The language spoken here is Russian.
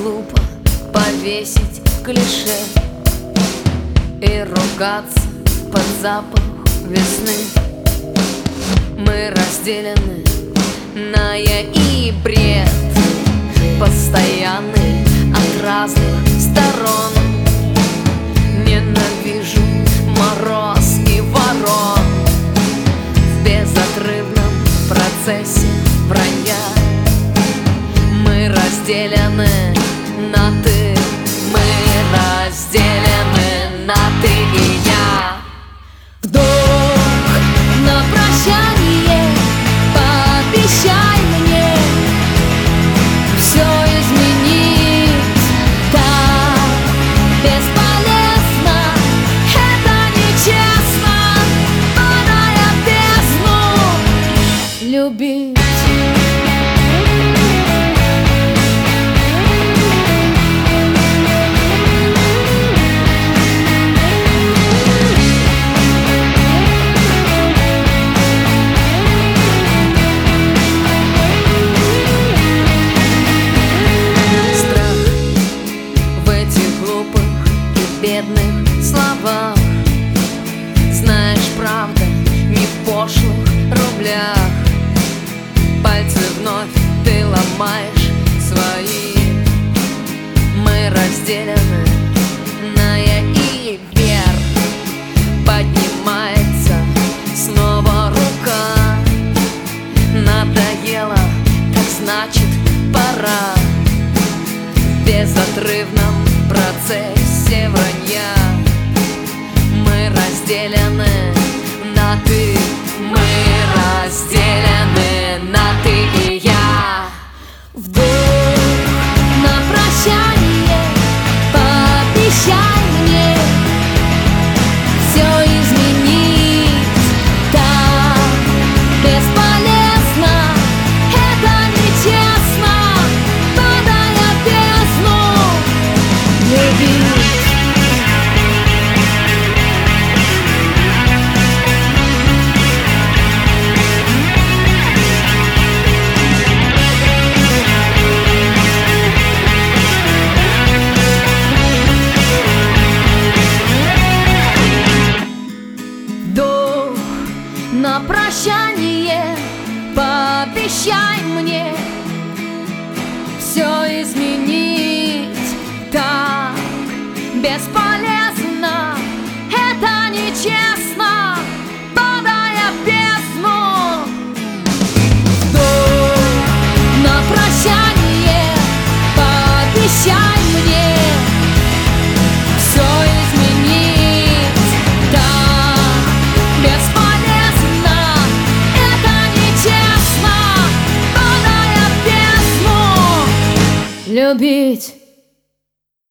глупо повесить клише и ругаться под запах весны. Мы разделены на я и бред, постоянный от разных сторон. Ненавижу мороз и ворон в безотрывном процессе вранья. Мы разделены на ты, мы разделены на ты и я. Вдох на прощание, пообещай мне все изменить. Так бесполезно, это нечестно, падая в бездну, любить. Бедных словах, знаешь, правда не в пошлых рублях. Пальцы вновь ты ломаешь свои. Мы разделены на я и вверх. Поднимается снова рука. Надоело, так значит пора. В безотрывном процессе вранья мы разделены на ты, мы разделены на ты и я. Вдох на прощание, пообещай мне все изменить. Так бесполезно, это нечестно, падая в бездну, любить. На прощание, пообещай мне все изменить. Так бесполезно, это нечестно, падая в бездну. Вдох на прощание, пообещай мне все изменить. Так бесполезно, любить.